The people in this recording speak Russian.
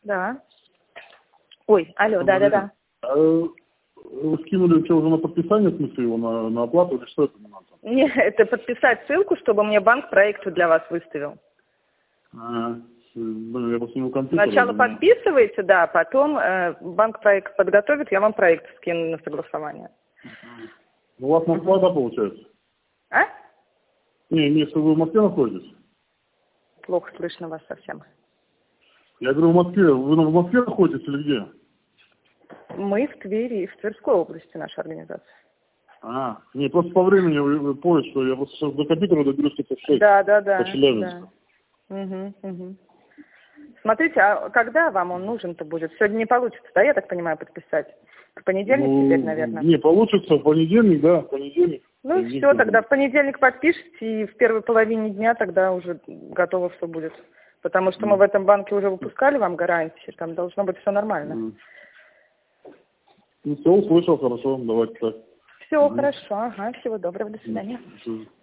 Да. Ой, алло, да. Вы скинули что, уже на подписание, в смысле, его на оплату, или что это не надо? Нет, это подписать ссылку, чтобы мне банк проект для вас выставил. Блин, я просто не у компьютера. Сначала подписываете, да, потом банк проект подготовит, я вам проект скину на согласование. У вас Москва, да, получается? А? Не, если вы в Москве находитесь? Плохо слышно вас совсем. Я говорю, в Москве. Вы в Москве находитесь или где? Мы в Твери, в Тверской области наша организация. Не, просто по времени вы поняли, что я вот сейчас до компьютера доберусь где-то в 6. Да. По Челябинску. Угу. Смотрите, а когда вам он нужен-то будет? Сегодня не получится, да, я так понимаю, подписать? В понедельник теперь, наверное? Не, получится в понедельник, да, в понедельник. Ну и все, тогда в понедельник подпишите, и в первой половине дня тогда уже готово все будет. Потому что мы в этом банке уже выпускали вам гарантии, там должно быть все нормально. Ну все, услышал, хорошо, давайте так. Все, хорошо, ага, всего доброго, до свидания.